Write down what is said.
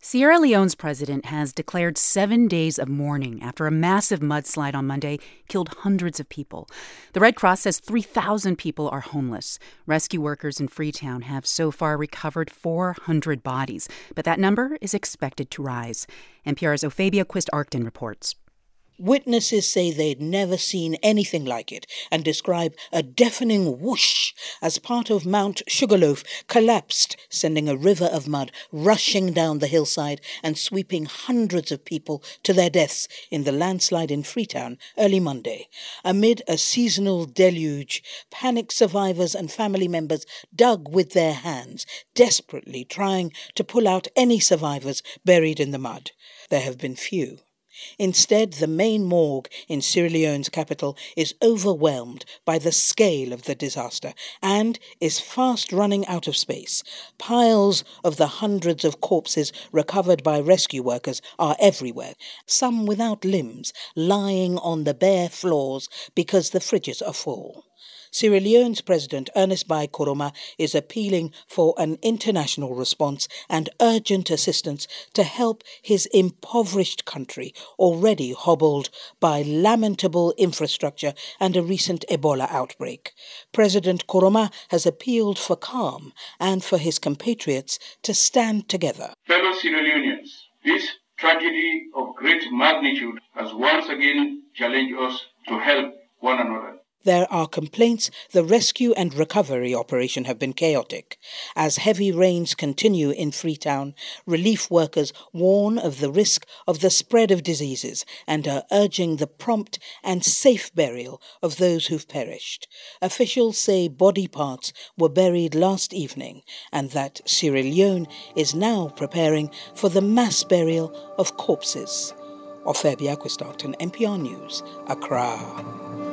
Sierra Leone's president has declared 7 days of mourning after a massive mudslide on Monday killed hundreds of people. The Red Cross says 3,000 people are homeless. Rescue workers in Freetown have so far recovered 400 bodies, but that number is expected to rise. NPR's Ophebia Quist-Arcton reports. Witnesses say they'd never seen anything like it and describe a deafening whoosh as part of Mount Sugarloaf collapsed, sending a river of mud rushing down the hillside and sweeping hundreds of people to their deaths in the landslide in Freetown early Monday. Amid a seasonal deluge, panicked survivors and family members dug with their hands, desperately trying to pull out any survivors buried in the mud. There have been few. Instead, the main morgue in Sierra Leone's capital is overwhelmed by the scale of the disaster and is fast running out of space. Piles of the hundreds of corpses recovered by rescue workers are everywhere, some without limbs, lying on the bare floors because the fridges are full. Sierra Leone's President Ernest Bai Koroma is appealing for an international response and urgent assistance to help his impoverished country, already hobbled by lamentable infrastructure and a recent Ebola outbreak. President Koroma has appealed for calm and for his compatriots to stand together. Fellow Sierra Leoneans, this tragedy of great magnitude has once again challenged us to help one another. There are complaints the rescue and recovery operation have been chaotic. As heavy rains continue in Freetown, relief workers warn of the risk of the spread of diseases and are urging the prompt and safe burial of those who've perished. Officials say body parts were buried last evening and that Sierra Leone is now preparing for the mass burial of corpses. Ophebia Quist-Arcton, NPR News, Accra.